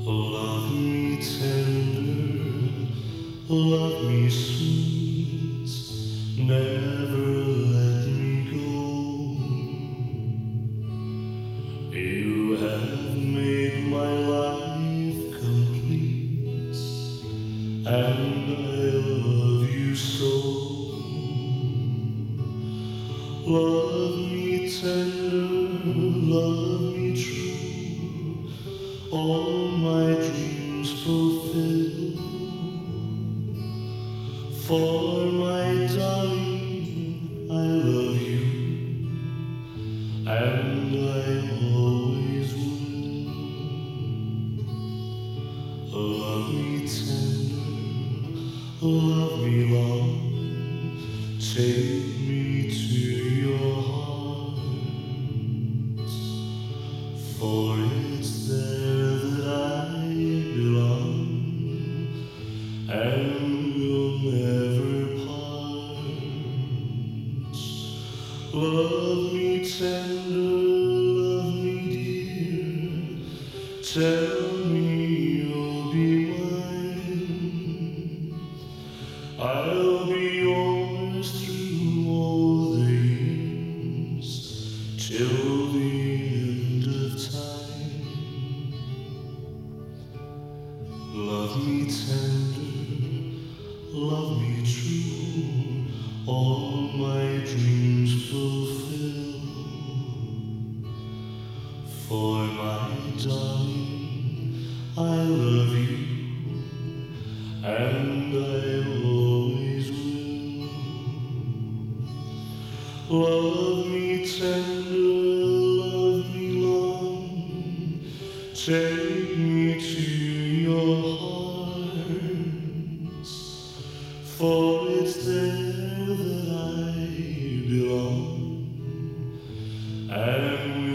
Love me tender, love me sweet, never let me go. You have made my life complete, and I love you so. Love me tender, love me true, all my dreams fulfill. For my darling, I love you, and I always will. Love me tender, love me long, take me to your heart, for it's there that I belong, and we'll never part. Love me tender, love me dear, tell me you'll be mine. I'll be yours through all the years, till the end of time. Love me tender, love me true, all my dreams fulfill. For my darling, I love you, and I always will. Love me tender, love me long, take me to your heart, for it's there that I belong, and